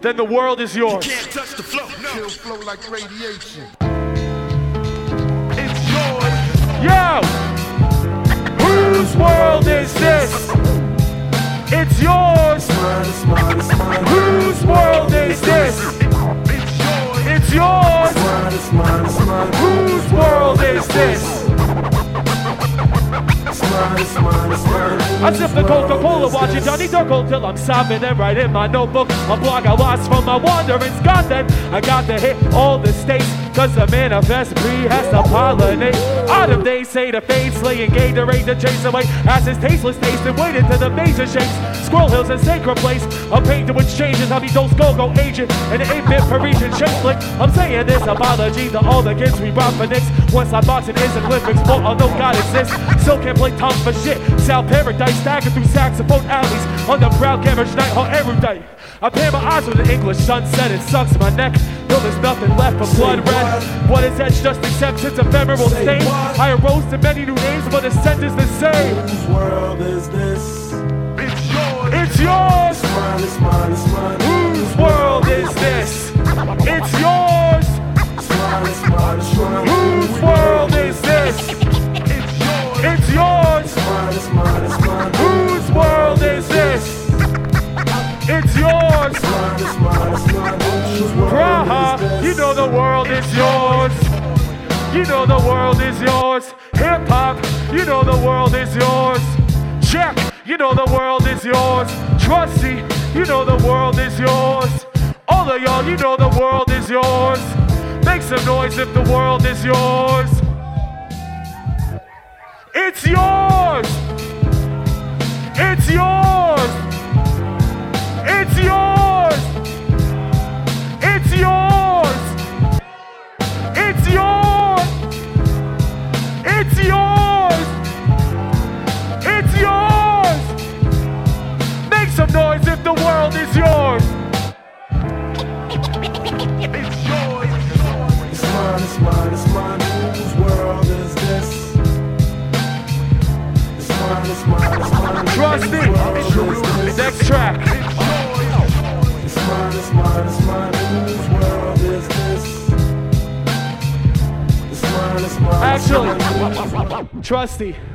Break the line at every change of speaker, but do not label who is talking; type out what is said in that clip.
then the world is yours.
You can't touch the flow, no.
It'll flow like radiation.
It's yours.
Yo! Whose world is this? It's yours. Whose world is this? It's yours. Whose world is this? I sip the Coca-Cola, watching Johnny Durkle till I'm sobbing and writing my notebook. A blog I lost from my wanderings. God, then I got to hit all the states, cause the manifest bee has to pollinate. Autumn days say the fade, slaying Gatorade to chase away as tasteless taste and wait into the major shapes. Squirrel Hills and Sacred Place, a painter which changes how he dose go-go agent and an 8-bit Parisian shape flick. I'm saying this apology to all the kids we brought for Knicks. Once I boxing isn't Olympics, but although God exists, still can't play tough for shit. South Paradise, stagger through saxophone alleys on the proud carriage night hall every day. I pay my eyes with an English sunset, it sucks my neck till there's nothing left but blood red. What is etched just accept its ephemeral stain. I arose to many new names, but the sentence the same.
Whose world is this?
It's yours.
It's yours.
It's mine, it's mine, it's mine.
Whose world is this? It's yours.
It's mine, it's mine, it's mine.
Whose world is this?
It's yours.
It's yours.
It's mine, it's mine, it's mine.
Whose world is this? It's yours.
It's mine, it's mine, it's mine. Whose world
Praha,
is this?
you know the world is yours. You know the world is yours. Hip hop, you know the world is yours. Check, you know the world is yours. Trusty, you know the world is yours. All of y'all, you know the world is yours. Make some noise if the world is yours. It's yours. It's yours. It's yours. It's yours. It's yours. It's yours. It's yours. Make some noise if the world is yours.
It's yours.
It's mine, it's mine, it's mine. Whose world is this? It's mine, it's mine, it's mine.
Trusty. Next track.
It's mine, it's mine, it's mine. Whose world is this? It's mine, it's mine.
Actually, Trusty.